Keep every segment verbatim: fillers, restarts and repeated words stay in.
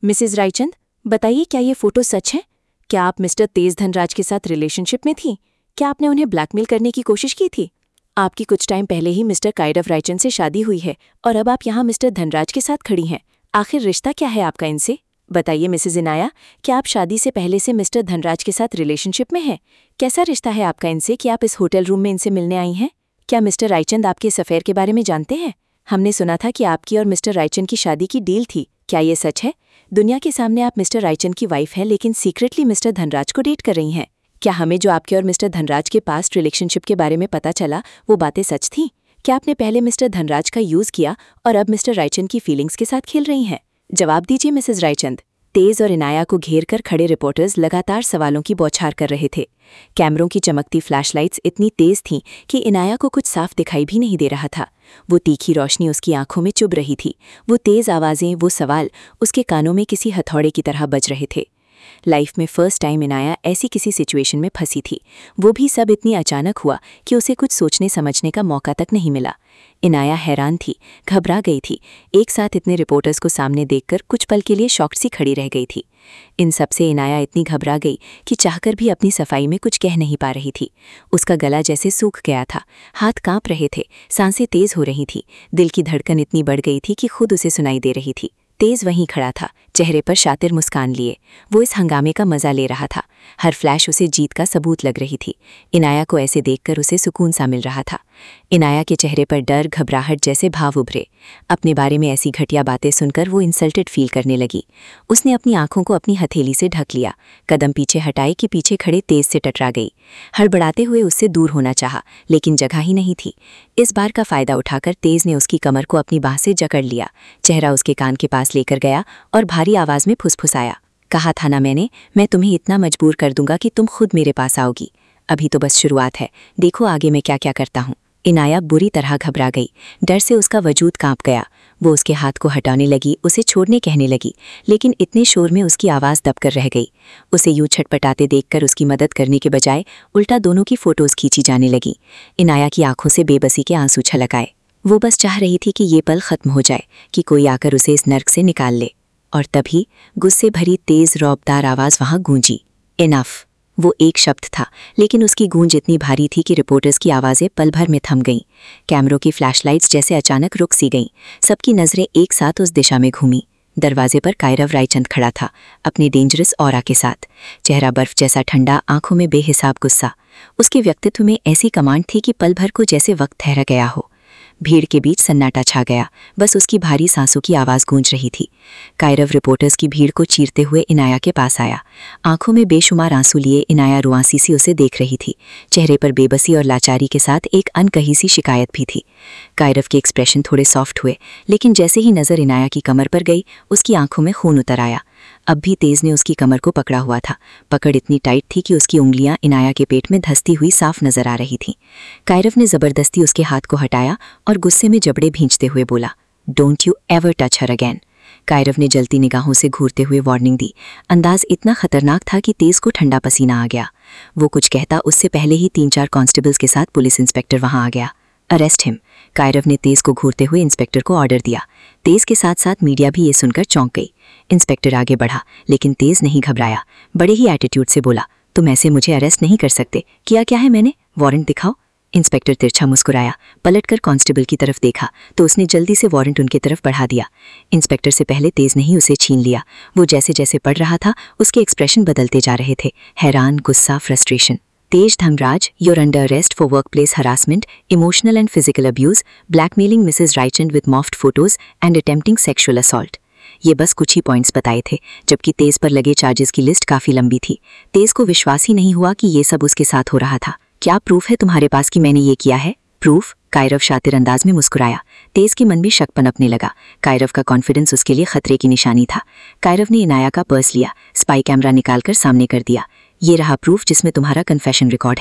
Mrs Raichand, बताइए क्या ये फोटो सच है? क्या आप मिस्टर तेज धनराज के साथ रिलेशनशिप में थी? क्या आपने उन्हें ब्लैकमेल करने की कोशिश की थी? आपकी कुछ टाइम पहले ही मिस्टर कायरव रायचंद से शादी हुई है और अब आप यहाँ मिस्टर धनराज के साथ खड़ी हैं। आखिर रिश्ता क्या है आपका इनसे? बताइए मिसेज इनाया, क्या आप शादी से पहले से मिस्टर धनराज के साथ रिलेशनशिप में हैं? कैसा रिश्ता है आपका इनसे कि आप इस होटल रूम में इनसे मिलने आई हैं? क्या मिस्टर रायचंद आपके इस अफेयर के बारे में जानते हैं? हमने सुना था कि आपकी और मिस्टर रायचंद की शादी की डील थी। क्या ये सच है? दुनिया के सामने आप मिस्टर रायचंद की वाइफ हैं, लेकिन सीक्रेटली मिस्टर धनराज को डेट कर रही हैं। क्या हमें जो आपके और मिस्टर धनराज के पास्ट रिलेशनशिप के बारे में पता चला वो बातें सच थीं? क्या आपने पहले मिस्टर धनराज का यूज किया और अब मिस्टर रायचंद की फीलिंग्स के साथ खेल रही हैं? जवाब दीजिए मिसेज रायचंद। तेज और इनाया को घेर कर खड़े रिपोर्टर्स लगातार सवालों की बौछार कर रहे थे। कैमरों की चमकती फ्लैशलाइट्स इतनी तेज थीं कि इनाया को कुछ साफ दिखाई भी नहीं दे रहा था। वो तीखी रोशनी उसकी आंखों में चुभ रही थी। वो तेज आवाजें, वो सवाल उसके कानों में किसी हथौड़े की तरह बज रहे थे। लाइफ में फर्स्ट टाइम इनाया ऐसी किसी सिचुएशन में फंसी थी, वो भी सब इतनी अचानक हुआ कि उसे कुछ सोचने समझने का मौका तक नहीं मिला। इनाया हैरान थी, घबरा गई थी। एक साथ इतने रिपोर्टर्स को सामने देखकर कुछ पल के लिए शॉक्ड सी खड़ी रह गई थी। इन सब से इनाया इतनी घबरा गई कि चाहकर भी अपनी सफाई में कुछ कह नहीं पा रही थी। उसका गला जैसे सूख गया था, हाथ कांप रहे थे, सांसें तेज हो रही थी, दिल की धड़कन इतनी बढ़ गई थी कि खुद उसे सुनाई दे रही थी। तेज वहीं खड़ा था, चेहरे पर शातिर मुस्कान लिए। वो इस हंगामे का मजा ले रहा था। हर फ्लैश उसे जीत का सबूत लग रही थी। इनाया को ऐसे देखकर उसे सुकून सा मिल रहा था। इनाया के चेहरे पर डर, घबराहट जैसे भाव उभरे। अपने बारे में ऐसी घटिया बातें सुनकर वो इंसल्टेड फील करने लगी। उसने अपनी आंखों को अपनी हथेली से ढक लिया, कदम पीछे हटाए कि पीछे खड़े तेज से टकरा गई। हड़बड़ाते हुए उससे दूर होना चाहा, लेकिन जगह ही नहीं थी। इस बार का फायदा उठाकर तेज ने उसकी कमर को अपनी बाह से जकड़ लिया, चेहरा उसके कान के पास लेकर गया और भारी आवाज में फुसफुसाया, कहा था ना मैंने, मैं तुम्हें इतना मजबूर कर दूंगा कि तुम खुद मेरे पास आओगी। अभी तो बस शुरुआत है, देखो आगे मैं क्या क्या करता हूँ। इनाया बुरी तरह घबरा गई, डर से उसका वजूद कांप गया। वो उसके हाथ को हटाने लगी, उसे छोड़ने कहने लगी, लेकिन इतने शोर में उसकी आवाज़ दबकर रह गई। उसे यूं छटपटाते देखकर उसकी मदद करने के बजाय उल्टा दोनों की फोटोज़ खींची जाने लगी। इनाया की आंखों से बेबसी के आंसू छलक आए। वो बस चाह रही थी कि ये पल ख़त्म हो जाए, कि कोई आकर उसे इस नर्क से निकाल ले। और तभी गुस्से भरी तेज़ रौबदार आवाज़ वहाँ गूंजी, इनफ। वो एक शब्द था, लेकिन उसकी गूंज इतनी भारी थी कि रिपोर्टर्स की आवाज़ें पल भर में थम गईं। कैमरों की फ्लैशलाइट्स जैसे अचानक रुक सी गईं। सबकी नज़रें एक साथ उस दिशा में घूमी। दरवाजे पर कायरव रायचंद खड़ा था, अपने डेंजरस ऑरा के साथ, चेहरा बर्फ जैसा ठंडा, आंखों में बेहिसाब गुस्सा। उसके व्यक्तित्व में ऐसी कमांड थी कि पल भर को जैसे वक्त ठहरा गया हो। भीड़ के बीच सन्नाटा छा गया, बस उसकी भारी सांसों की आवाज़ गूंज रही थी। कायरव रिपोर्टर्स की भीड़ को चीरते हुए इनाया के पास आया। आंखों में बेशुमार आंसू लिए इनाया रुआंसी सी उसे देख रही थी। चेहरे पर बेबसी और लाचारी के साथ एक अनकही सी शिकायत भी थी। कायरव के एक्सप्रेशन थोड़े सॉफ्ट हुए, लेकिन जैसे ही नज़र इनाया की कमर पर गई, उसकी आंखों में खून उतर आया। अब भी तेज ने उसकी कमर को पकड़ा हुआ था। पकड़ इतनी टाइट थी कि उसकी उंगलियां इनाया के पेट में धंसती हुई साफ नजर आ रही थीं। कायरव ने जबरदस्ती उसके हाथ को हटाया और गुस्से में जबड़े भींचते हुए बोला, don't you ever touch her again. Kairav ने जलती निगाहों से घूरते हुए वार्निंग दी। अंदाज इतना खतरनाक था कि तेज को ठंडा पसीना आ गया। वो कुछ कहता उससे पहले ही तीन चार कांस्टेबल्स के साथ पुलिस इंस्पेक्टर वहां आ गया। अरेस्ट हिम, कायरव ने तेज को घूरते हुए इंस्पेक्टर को ऑर्डर दिया। तेज के साथ साथ मीडिया भी ये सुनकर चौंक गई। इंस्पेक्टर आगे बढ़ा, लेकिन तेज नहीं घबराया। बड़े ही एटीट्यूड से बोला, तुम ऐसे मुझे अरेस्ट नहीं कर सकते। किया क्या है मैंने? वारंट दिखाओ। इंस्पेक्टर तिरछा मुस्कुराया, पलटकर कांस्टेबल की तरफ देखा तो उसने जल्दी से वारंट उनकी तरफ बढ़ा दिया। इंस्पेक्टर से पहले तेज ने ही उसे छीन लिया। वो जैसे जैसे पढ़ रहा था उसके एक्सप्रेशन बदलते जा रहे थे, हैरान, गुस्सा, frustration. Tej Dhanraj, you're under arrest for workplace harassment, emotional and physical abuse, blackmailing Missus Raichand with morphed photos and attempting sexual assault। ये बस कुछ ही पॉइंट्स बताए थे, जबकि तेज पर लगे चार्जेस की लिस्ट काफ़ी लंबी थी। तेज को विश्वास ही नहीं हुआ कि ये सब उसके साथ हो रहा था। क्या प्रूफ है तुम्हारे पास कि मैंने ये किया है? प्रूफ? कायरव शातिर अंदाज में मुस्कुराया। तेज के मन में शक पनपने लगा। कायरव का कॉन्फिडेंस उसके लिए खतरे की निशानी था। कायरव ने इनाया का पर्स लिया, स्पाई कैमरा निकालकर सामने कर दिया। ये रहा प्रूफ जिसमें तुम्हारा कन्फेशन रिकॉर्ड है।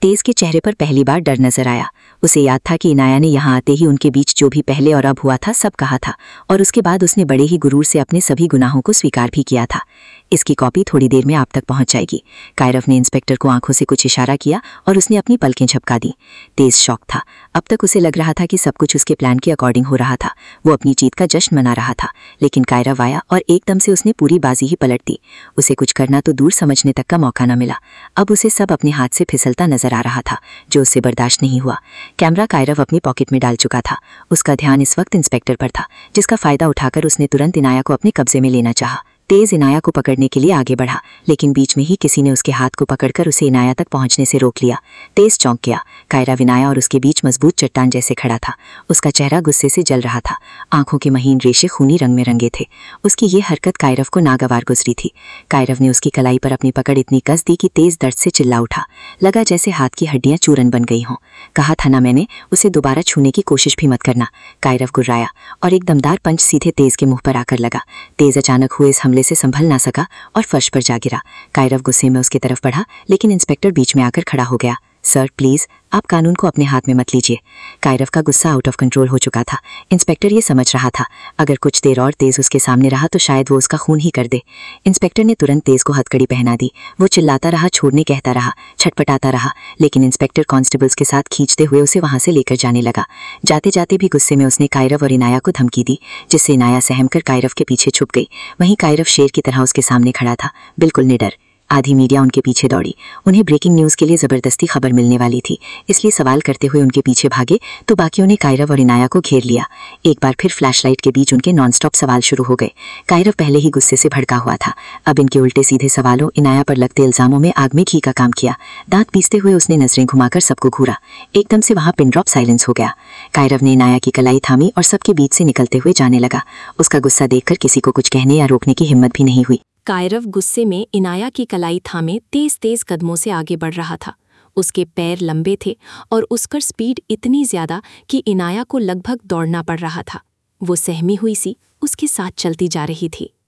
तेज के चेहरे पर पहली बार डर नजर आया। उसे याद था कि इनाया ने यहाँ आते ही उनके बीच जो भी पहले और अब हुआ था सब कहा था, और उसके बाद उसने बड़े ही गुरूर से अपने सभी गुनाहों को स्वीकार भी किया था। इसकी कॉपी थोड़ी देर में आप तक पहुंच जाएगी। कायरव ने इंस्पेक्टर को आंखों से कुछ इशारा किया और उसने अपनी पलकें झपका दी। तेज शॉक था। अब तक उसे लग रहा था कि सब कुछ उसके प्लान के अकॉर्डिंग हो रहा था। वो अपनी जीत का जश्न मना रहा था, लेकिन कायरव आया और एकदम से उसने पूरी बाजी ही पलट दी। उसे कुछ करना तो दूर समझने तक का मौका न मिला। अब उसे सब अपने हाथ से फिसलता नजर आ रहा था, जो उससे बर्दाश्त नहीं हुआ। कैमरा कायरव अपनी पॉकेट में डाल चुका था। उसका ध्यान इस वक्त इंस्पेक्टर पर था, जिसका फायदा उठाकर उसने तुरंत इनाया को अपने कब्जे में लेना चाहा। तेज इनाया को पकड़ने के लिए आगे बढ़ा, लेकिन बीच में ही किसी ने उसके हाथ को पकड़कर उसे इनाया तक पहुंचने से रोक लिया। तेज चौंक गया। कायरव इनाया और उसके बीच मजबूत चट्टान जैसे खड़ा था। उसका चेहरा गुस्से से जल रहा था। आंखों के महीन रेशे खूनी रंग में रंगे थे। उसकी ये हरकत कायरव को नागवार गुजरी थी। कायरव ने उसकी कलाई पर अपनी पकड़ इतनी कस दी कि तेज दर्द से चिल्ला उठा। लगा जैसे हाथ की हड्डियां चूरन बन गई हों। कहा था ना मैंने, उसे दोबारा छूने की कोशिश भी मत करना। कायरव गुर्राया और एक दमदार पंच सीधे तेज के मुंह पर आकर लगा। तेज अचानक हुए इस हमले से संभल ना सका और फर्श पर जा गिरा। कायरव गुस्से में उसकी तरफ बढ़ा, लेकिन इंस्पेक्टर बीच में आकर खड़ा हो गया। सर प्लीज, आप कानून को अपने हाथ में मत लीजिए। कायरव का गुस्सा आउट ऑफ कंट्रोल हो चुका था। इंस्पेक्टर ये समझ रहा था, अगर कुछ देर और तेज उसके सामने रहा तो शायद वो उसका खून ही कर दे। इंस्पेक्टर ने तुरंत तेज को हथकड़ी पहना दी। वो चिल्लाता रहा, छोड़ने कहता रहा, छटपटाता रहा, लेकिन इंस्पेक्टर कांस्टेबल्स के साथ खींचते हुए उसे वहां से लेकर जाने लगा। जाते जाते भी गुस्से में उसने कायरव और इनाया को धमकी दी, जिससे इनाया सहम कर कायरव के पीछे छुप गई। वहीं कायरव शेर की तरह उसके सामने खड़ा था, बिल्कुल निडर। आधी मीडिया उनके पीछे दौड़ी। उन्हें ब्रेकिंग न्यूज़ के लिए ज़बरदस्ती खबर मिलने वाली थी, इसलिए सवाल करते हुए उनके पीछे भागे तो बाकियों ने कायरव और इनाया को घेर लिया। एक बार फिर फ्लैशलाइट के बीच उनके नॉनस्टॉप सवाल शुरू हो गए। कायरव पहले ही गुस्से से भड़का हुआ था। अब इनके उल्टे सीधे सवालों, इनाया पर लगते इल्जामों में आग में घी का काम किया। दांत पीसते हुए उसने नजरें घुमाकर सबको घूरा। एकदम से वहां पिन ड्रॉप साइलेंस हो गया। कायरव ने इनाया की कलाई थामी और सबके बीच से निकलते हुए जाने लगा। उसका गुस्सा देखकर किसी को कुछ कहने या रोकने की हिम्मत भी नहीं हुई। कायरव गुस्से में इनाया की कलाई थामे तेज तेज कदमों से आगे बढ़ रहा था। उसके पैर लंबे थे और उसका स्पीड इतनी ज्यादा कि इनाया को लगभग दौड़ना पड़ रहा था। वो सहमी हुई सी उसके साथ चलती जा रही थी।